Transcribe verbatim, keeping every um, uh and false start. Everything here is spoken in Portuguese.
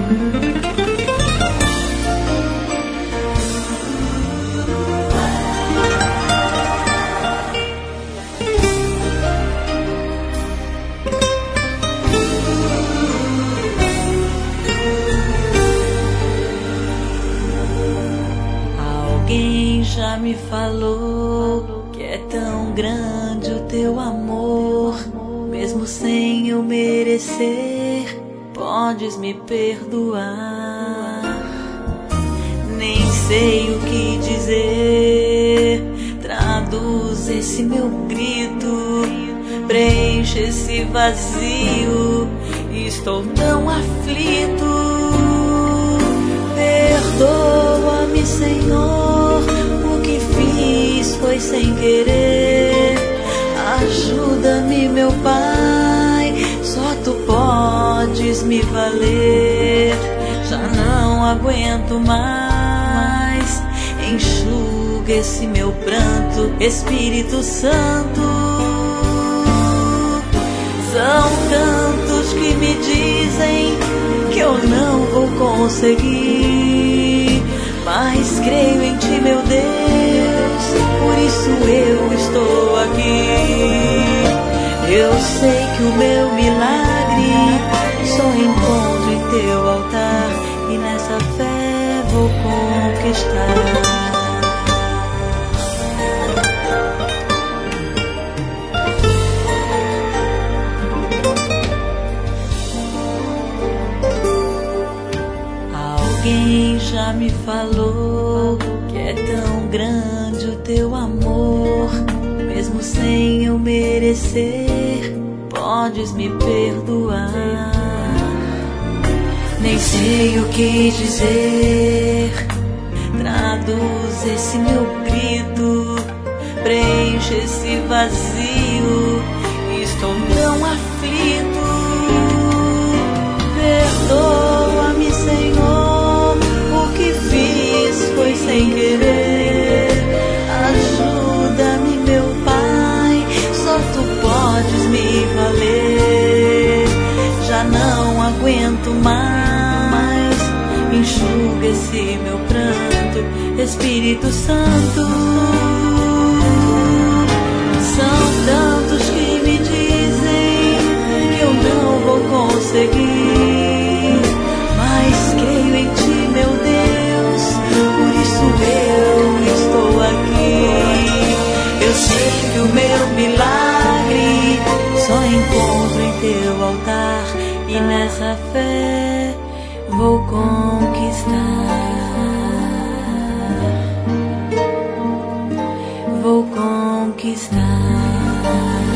Alguém já me falou que é tão grande o teu amor, mesmo sem eu merecer, podes me perdoar. Nem sei o que dizer, traduz esse meu grito, preenche esse vazio, estou tão aflito. Perdoa-me, Senhor, o que fiz foi sem querer. Ajuda-me, meu Pai, só tu podes me valer. Já não aguento mais, enxuga esse meu pranto, Espírito Santo. São tantos que me dizem que eu não vou conseguir, mas creio em ti, meu Deus, por isso eu estou aqui. Eu sei que o meu milagre só encontro em teu altar, e nessa fé vou conquistar. Alguém já me falou que é tão grande o teu amor, mesmo sem eu merecer, podes me perdoar. Nem sei o que dizer, traduz esse meu grito, preenche esse vazio, estou tão aflito. Perdoa-me, Senhor, o que fiz foi sem querer. Ajuda-me, meu Pai, só tu podes me valer. Já não aguento mais, enxuga esse meu pranto, Espírito Santo. São tantos que me dizem que eu não vou conseguir, mas creio em ti, meu Deus, por isso eu estou aqui. Eu sei que o meu milagre só encontro em teu altar, e nessa fé vou conquistar. Vou conquistar.